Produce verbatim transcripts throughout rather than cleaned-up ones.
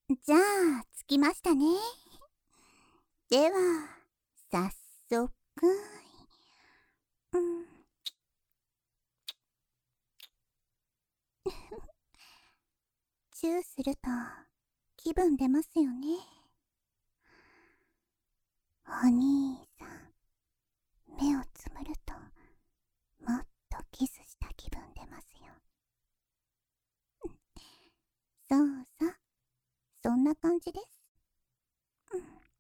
じゃあ、着きましたね。では、早速。うん。チューすると気分出ますよね。お兄さん、目をつむるともっとキスした気分出ますよ。そうそう、そんな感じです。うん。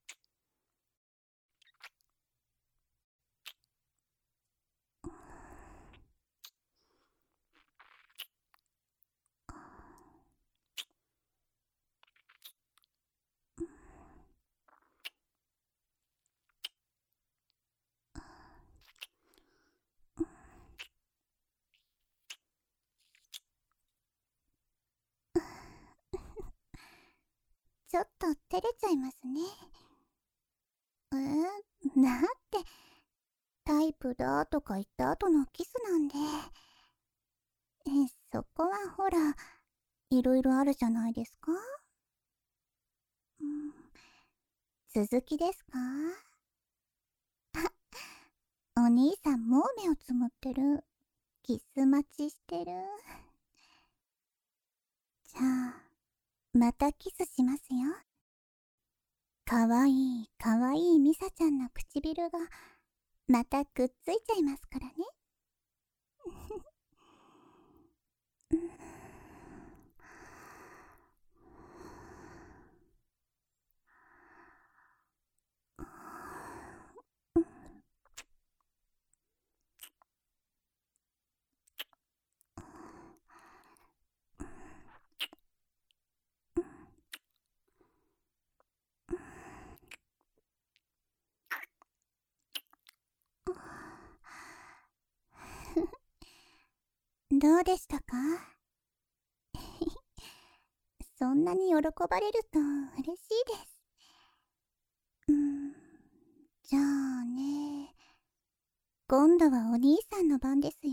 ちょっと照れちゃいますね。えー、なってタイプだとか言った後のキスなんで。え、そこはほら、いろいろあるじゃないですか。うん、続きですか？お兄さんもう目をつむってる。キス待ちしてる。じゃあ、またキスしますよ。かわいいかわいいミサちゃんの唇がまたくっついちゃいますからね。どうでしたか？そんなに喜ばれると嬉しいです。うん、じゃあね、今度はお兄さんの番ですよ。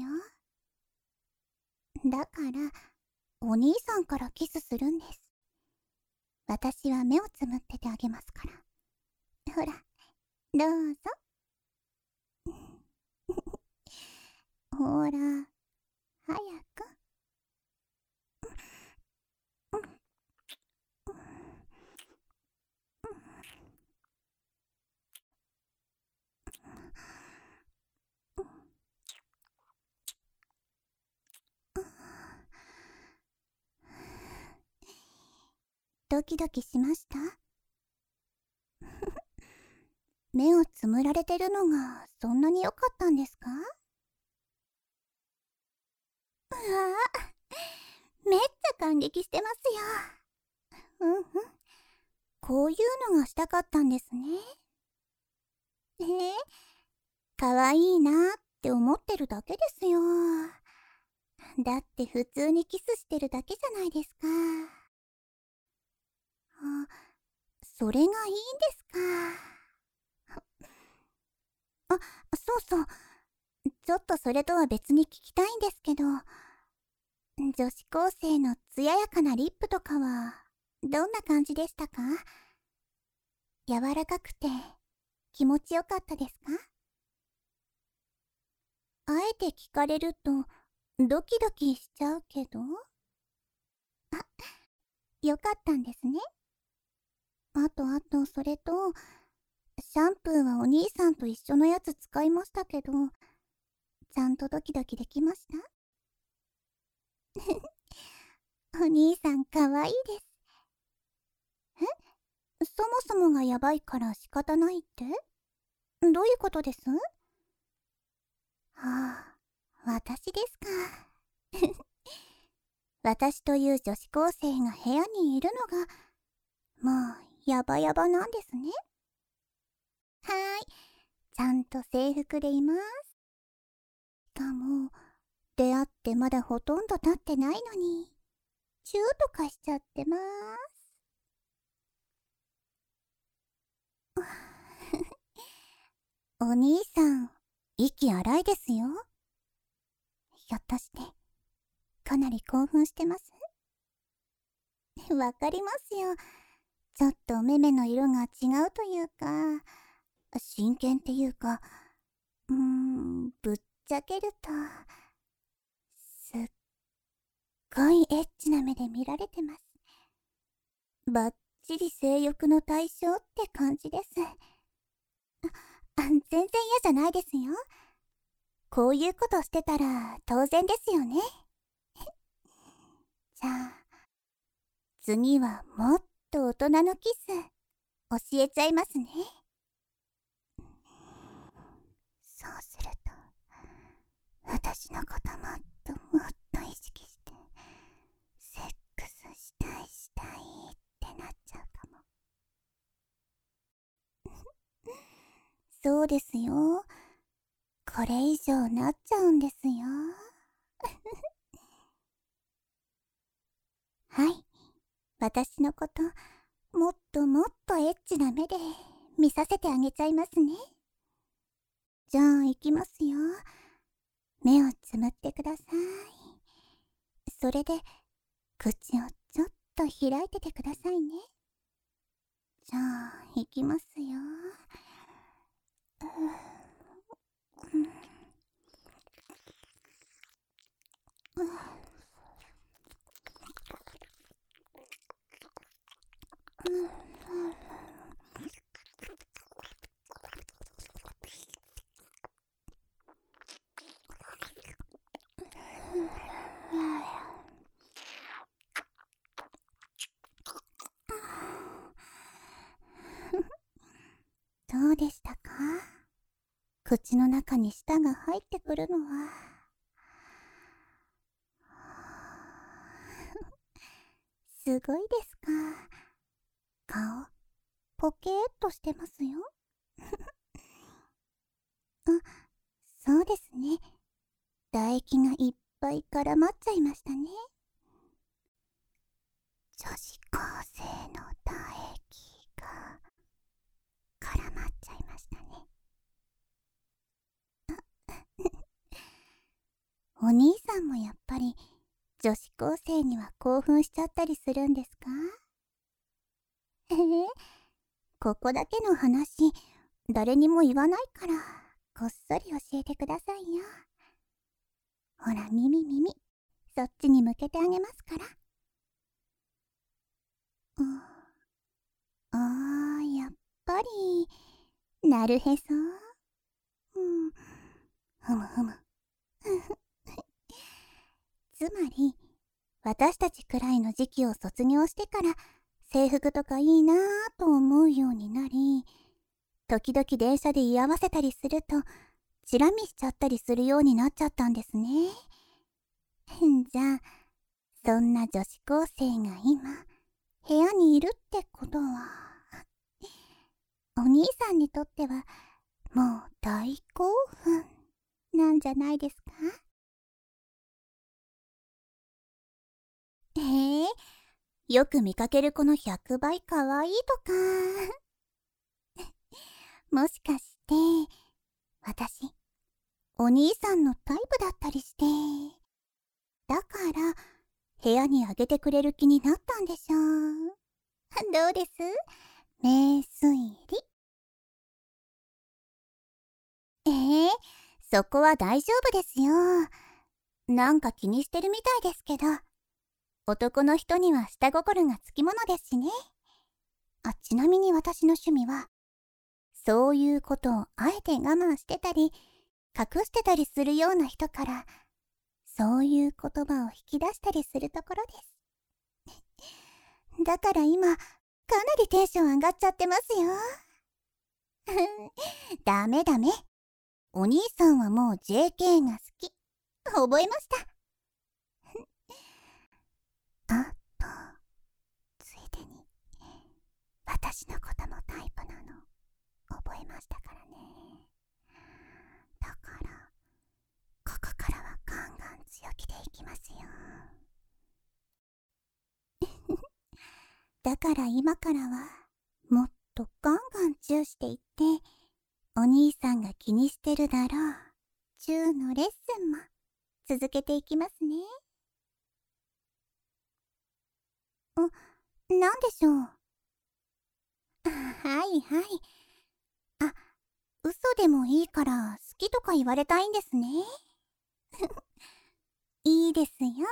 だからお兄さんからキスするんです。私は目をつむっててあげますから。ほら、どうぞ。ほら、早く。ドキドキしました？目をつむられてるのがそんなに良かったんですか？うわあ、めっちゃ感激してますよ。うんうん。こういうのがしたかったんですね。えー、かわいいなって思ってるだけですよ。だって普通にキスしてるだけじゃないですか。あ、それがいいんですか。あ、そうそう。ちょっとそれとは別に聞きたいんですけど、女子高生の艶やかなリップとかはどんな感じでしたか？柔らかくて気持ちよかったですか？あえて聞かれるとドキドキしちゃうけど。あ、よかったんですね。あとあとそれと、シャンプーはお兄さんと一緒のやつ使いましたけど、ちゃんとドキドキできました？お兄さんかわいいです。え、そもそもがヤバいから仕方ないって？どういうことです？はあ、私ですか。私という女子高生が部屋にいるのがもうヤバヤバなんですね。はーい、ちゃんと制服でいます。しかも出会ってまだほとんど経ってないのにチューとかしちゃってます。お兄さん、息荒いですよ。ひょっとしてかなり興奮してます？ わかりますよ。ちょっと目目の色が違うというか、真剣っていうか、うーん、ぶっちゃけると、すっごいエッチな目で見られてます。バッチリ性欲の対象って感じです。あ、全然嫌じゃないですよ。こういうことしてたら当然ですよね。じゃあ、次はもっと大人のキス、教えちゃいますね。そうすると、私のこともっともっと意識して、セックスしたいしたいってなっちゃうかも。そうですよ。これ以上なっちゃうんですよ。はい。私のこと、もっともっとエッチな目で見させてあげちゃいますね。じゃあ行きますよ。目をつむってください。それで、口をちょっと開いててくださいね。じゃあ行きますよ。うん、うん、うん、どうでしたか？口の中に舌が入ってくるのは。すごいですか？顔、ポケーっとしてますよ。あ、そうですね。唾液がいっぱい絡まっちゃいましたね。女子高生の唾液が絡まっちゃいましたね。お兄さんもやっぱり女子高生には興奮しちゃったりするんですか？えー、ここだけの話、誰にも言わないから、こっそり教えてくださいよ。ほら、耳耳、そっちに向けてあげますから。うん、あー、やっぱり、なるへそ。うん、ふむふむ。つまり、私たちくらいの時期を卒業してから制服とかいいなぁと思うようになり、時々電車で居合わせたりするとチラ見しちゃったりするようになっちゃったんですね。じゃあ、そんな女子高生が今部屋にいるってことは、お兄さんにとってはもう大興奮なんじゃないですか？えー、よく見かける子のひゃくばい可愛いとか。もしかして、私、お兄さんのタイプだったりして。だから、部屋にあげてくれる気になったんでしょう。どうです？名推理。えー、そこは大丈夫ですよ。なんか気にしてるみたいですけど、男の人には下心がつきものですしね。あ、ちなみに私の趣味は、そういうことをあえて我慢してたり、隠してたりするような人から、そういう言葉を引き出したりするところです。だから今、かなりテンション上がっちゃってますよ。ダメダメ。お兄さんはもう ジェーケー が好き。覚えました。あと、ついでに、私のこともタイプなの、覚えましたからね。だから、ここからはガンガン強気でいきますよ。だから今からは、もっとガンガンチューしていって、お兄さんが気にしてるだろうチューのレッスンも続けていきますね。あ、 なんでしょう。はいはい。あ、嘘でもいいから好きとか言われたいんですね。いいですよ。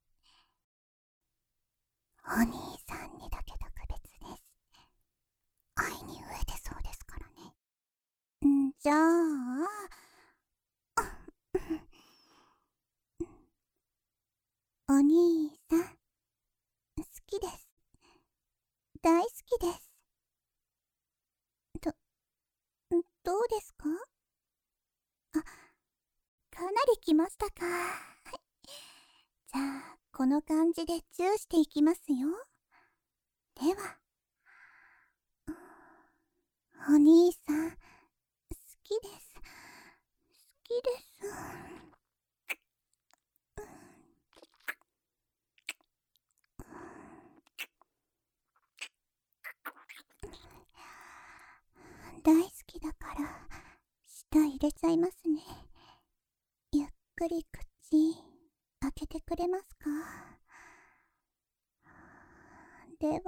お兄さんにだけ特別です。愛に飢えてそうですからね。んじゃあ、お兄さん、好きです。大好きです。ど、どうですか？あ、かなり来ましたか。じゃあ、この感じでチューしていきますよ。では、お兄さん、好きです。好きです。大好きだから、舌入れちゃいますね。ゆっくり口、開けてくれますか？では、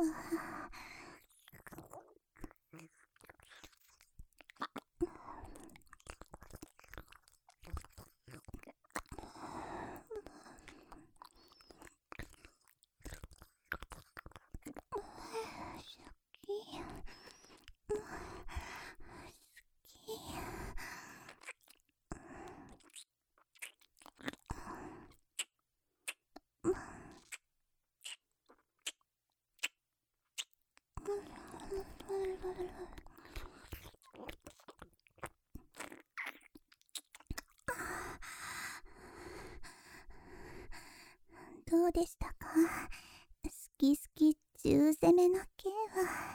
どうでしたか？好き好き中攻めの刑は。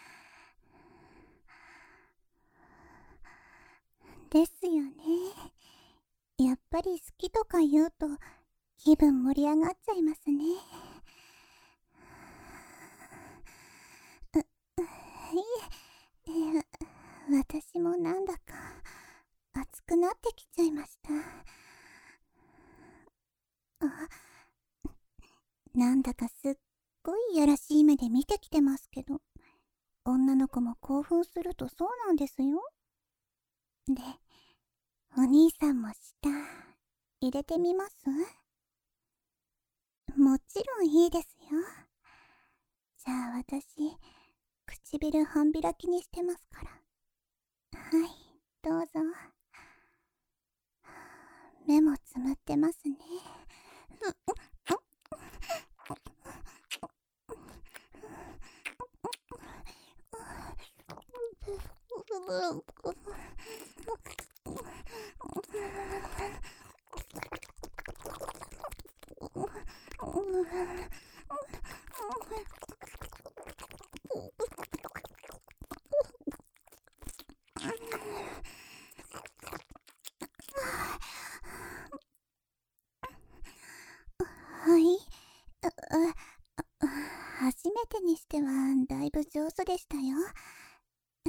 ですよね。やっぱり好きとか言うと気分盛り上がっちゃいますね。いえ、え私もなんだか熱くなってきちゃいました。あ、なんだかすっごいいやらしい目で見てきてますけど、女の子も興奮するとそうなんですよ。で、お兄さんも舌入れてみます？もちろんいいですよ。じゃあ私、唇半開きにしてますから。はい、どうぞ。目もつむってますね。はい。あ、あ、初めてにしてはだいぶ上手でしたよ。はい、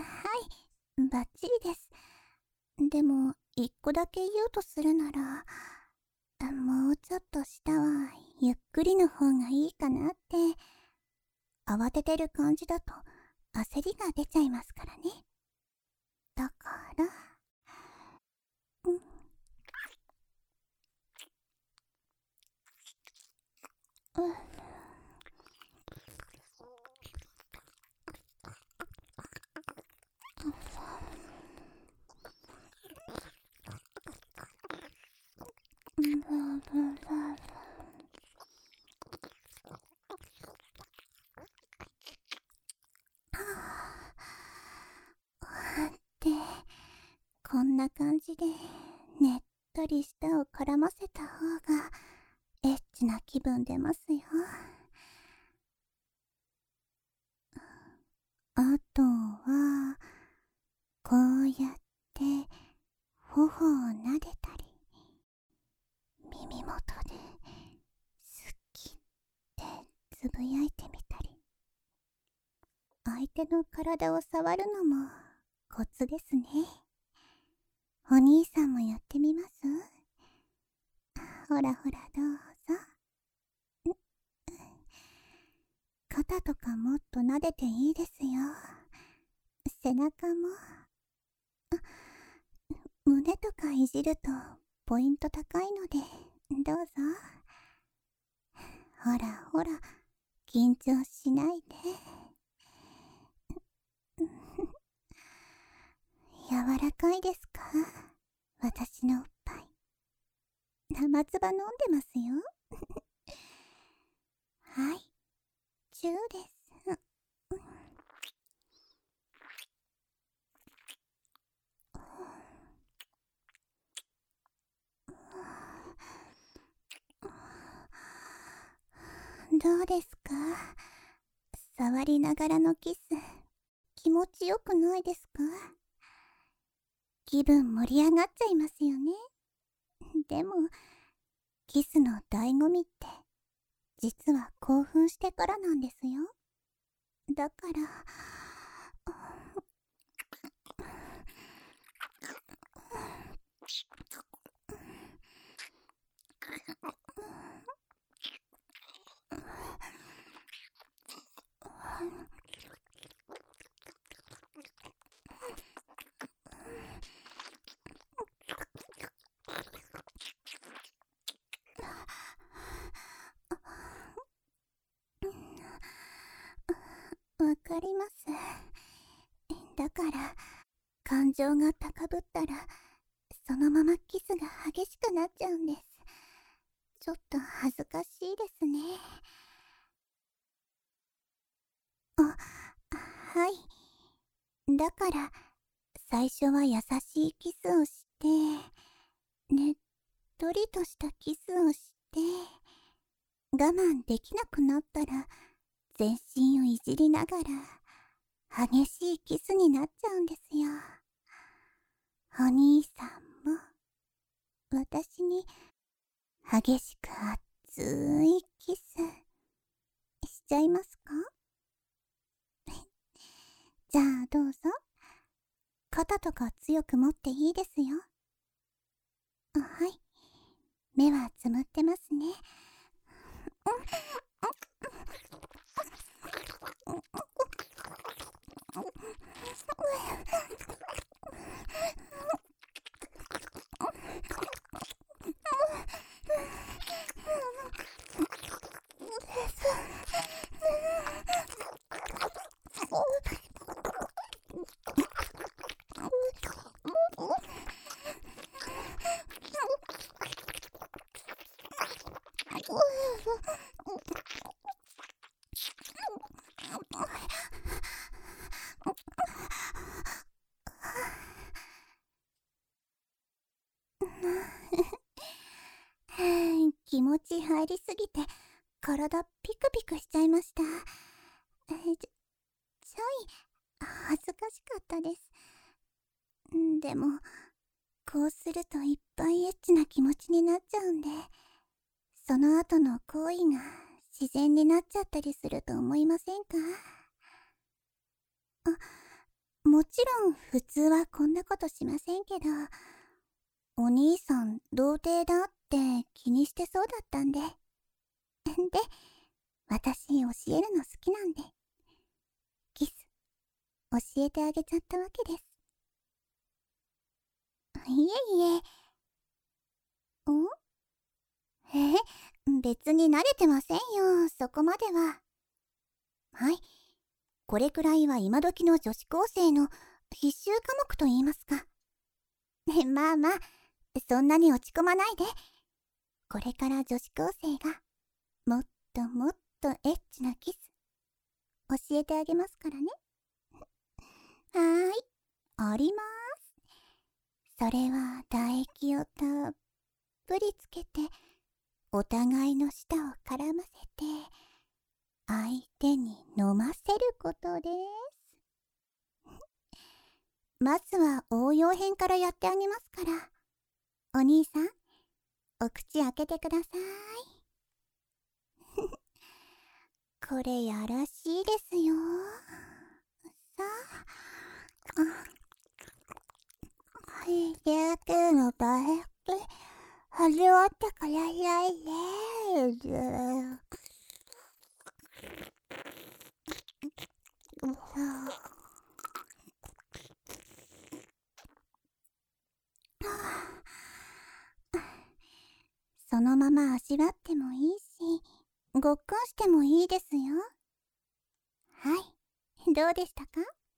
バッチリです。でも、一個だけ言うとするなら、もうちょっと下はゆっくりの方がいいかなって。慌ててる感じだと焦りが出ちゃいますからね。だから、うん、うん、うん、って、こんな感じでねっとり舌を絡ませた方がエッチな気分出ますよ。あとは、こうやって頬を撫でたり、耳元で好きってつぶやいてみたり、相手の体を触るのもコツですね。お兄さんもやってみます？ほらほらどうぞ。こっ肩とかもっと撫でていいですよ。背中も。胸とかいじるとポイント高いので、どうぞ。ほらほら、緊張しないで。柔らかいですか？私のおっぱい。生唾飲んでますよ。はい、チューです。どうですか？触りながらのキス、気持ちよくないですか？気分盛り上がっちゃいますよね。でも、キスの醍醐味って、実は興奮してからなんですよ。だから、わかります。だから、感情が高ぶったら、そのままキスが激しくなっちゃうんです。ちょっと恥ずかしいですね。あ、はい。だから、最初は優しいキスをして、ねっとりとしたキスをして、我慢できなくなったら、全身をいじりながら、激しいキスになっちゃうんですよ。お兄さんも、私に、激しく熱いキス、しちゃいますか？じゃあどうぞ。肩とか強く持っていいですよ。あ、はい。目はつむってますね。気持ち入りすぎて体ピクピクしちゃいました。えー、ちょ、ちょい恥ずかしかったです。でもこうするといっぱいエッチな気持ちになっちゃうんで、その後の行為が自然になっちゃったりすると思いませんか？あ、もちろん普通はこんなことしませんけど、お兄さん童貞だって気にしてそうだったんで。で、私教えるの好きなんで、キス教えてあげちゃったわけです。いえいえ。お？え、別に慣れてませんよ、そこまでは。はい、これくらいは今時の女子高生の必修科目と言いますか。まあまあ、そんなに落ち込まないで。これから女子高生がもっともっとエッチなキス教えてあげますからね。はーい、ありまーす。それは唾液をたっぷりつけて、お互いの舌を絡ませて、相手に飲ませることです。まずは応用編からやってあげますから。お兄さん、お口開けてください。これやらしいですよ。さあ、はいやけの唾液始まったからないね。 のまま味わってもいいし、ごっくんしてもいいですよ。はい、どうでしたか？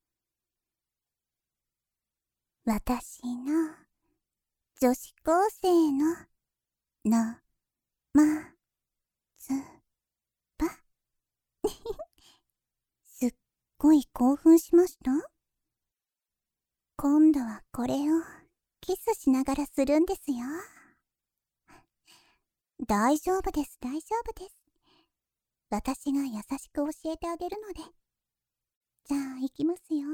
私の女子高生ののまつばすっごい興奮しました？今度はこれをキスしながらするんですよ。大丈夫です、大丈夫です。私が優しく教えてあげるので。じゃあ行きますよ。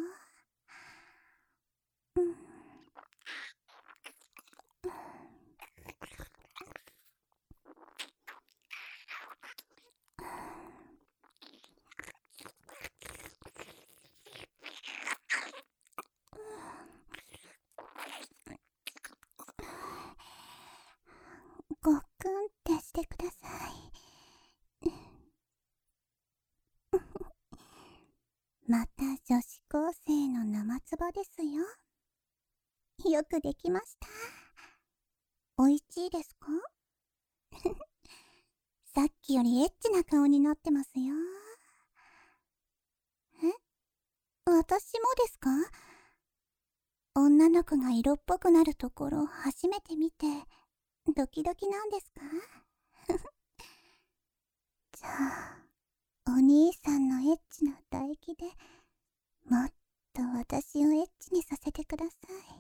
うん。ごっくんってしてください。また女子高生の生唾ですよ。よくできました。おいしいですか？さっきよりエッチな顔になってますよ。え？私もですか？女の子が色っぽくなるところ初めて見てドキドキなんですか？じゃあお兄さんのエッチな唾液でもっと私をエッチにさせてください。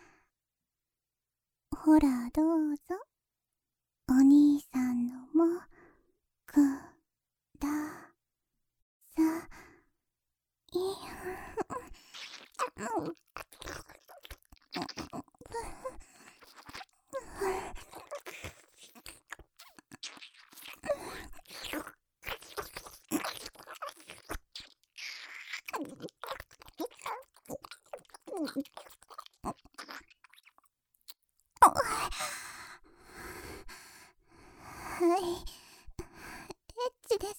ほらどうぞ。お兄さんのもください。はい、エッチです。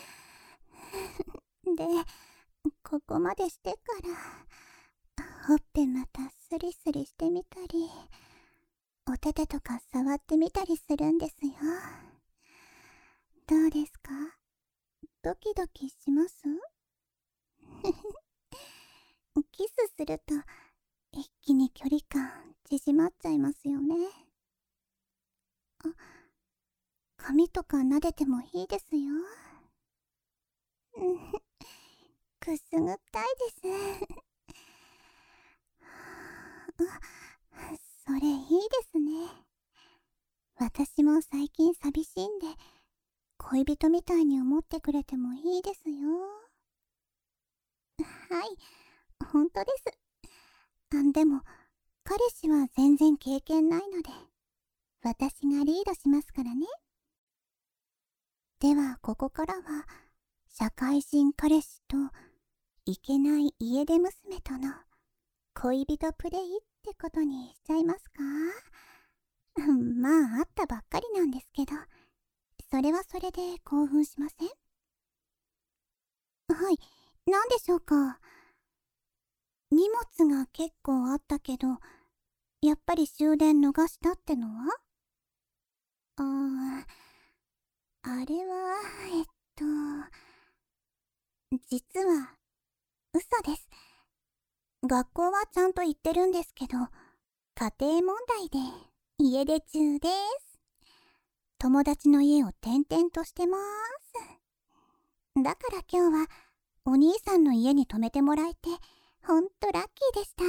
で、ここまでしてからほっぺまたスリスリしてみたり、お手手とか触ってみたりするんですよ。どうですか？ドキドキします？キスすると一気に距離感縮まっちゃいますよね。あ、髪とか撫でてもいいですよ。くすぐったいです。あ、それいいですね。私も最近寂しいんで、恋人みたいに思ってくれてもいいですよ。はい、本当です。あ、でも、彼氏は全然経験ないので、私がリードしますからね。では、ここからは、社会人彼氏と、いけない家出娘との、恋人プレイってことにしちゃいますか？まあ、会ったばっかりなんですけど、それはそれで興奮しません？はい、何でしょうか？荷物が結構あったけど、やっぱり終電逃したってのは？あー、あれは、えっと、実は、嘘です。学校はちゃんと行ってるんですけど、家庭問題で家出中です。友達の家を転々としてます。だから今日は、お兄さんの家に泊めてもらえて、ほんとラッキーでした。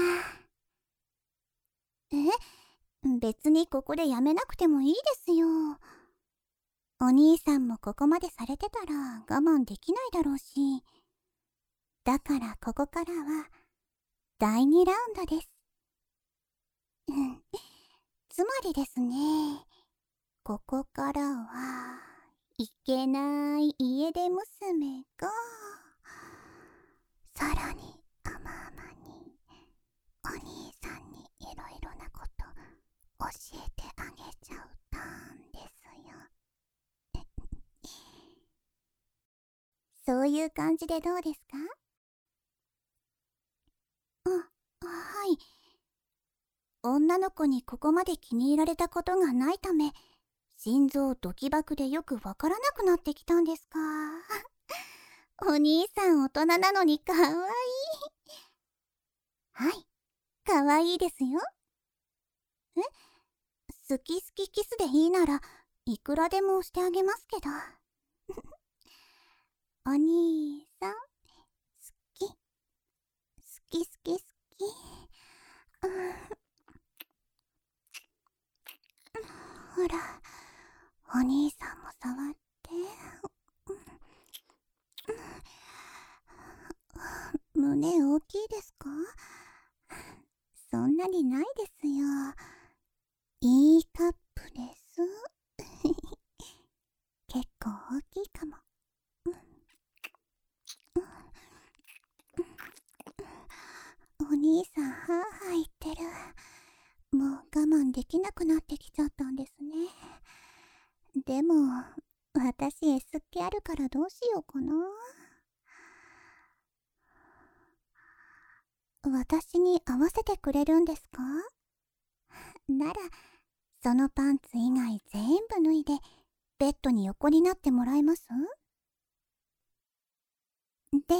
え？別にここでやめなくてもいいですよ。お兄さんもここまでされてたら我慢できないだろうし。だからここからはだいにラウンドです。うん。つまりですね、ここからはいけない家出娘がさらに甘々にお兄さんにいろいろなこと教えてあげちゃうターンですよ。そういう感じでどうですか？あ、はい。女の子にここまで気に入られたことがないため、 心臓ドキバクでよくわからなくなってきたんですか。お兄さん大人なのにかわいい。はい、かわいいですよ。え、好き好きキスでいいならいくらでもしてあげますけど。お兄さん、好き好き好き好き、うん、ほら、お兄さんも触って、うん、胸大きいですか？そんなにないですよ。いいカップです。結構大きいかも。お兄さん、はぁはぁ言ってる。もう我慢できなくなってきちゃったんですね。でも、私 S っ気あるからどうしようかな。私に合わせてくれるんですか？なら、そのパンツ以外全部脱いで、ベッドに横になってもらえます？で、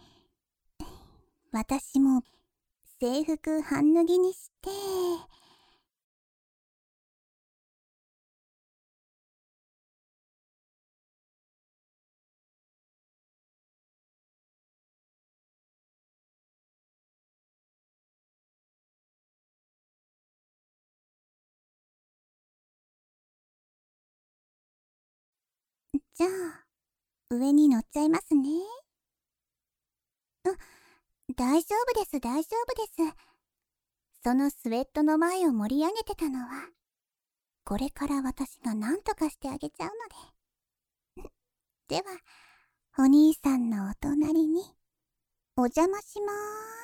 私も制服半脱ぎにして、じゃあ、上に乗っちゃいますね。うん、大丈夫です、大丈夫です。そのスウェットの前を盛り上げてたのは、これから私が何とかしてあげちゃうので。では、お兄さんのお隣にお邪魔しまーす。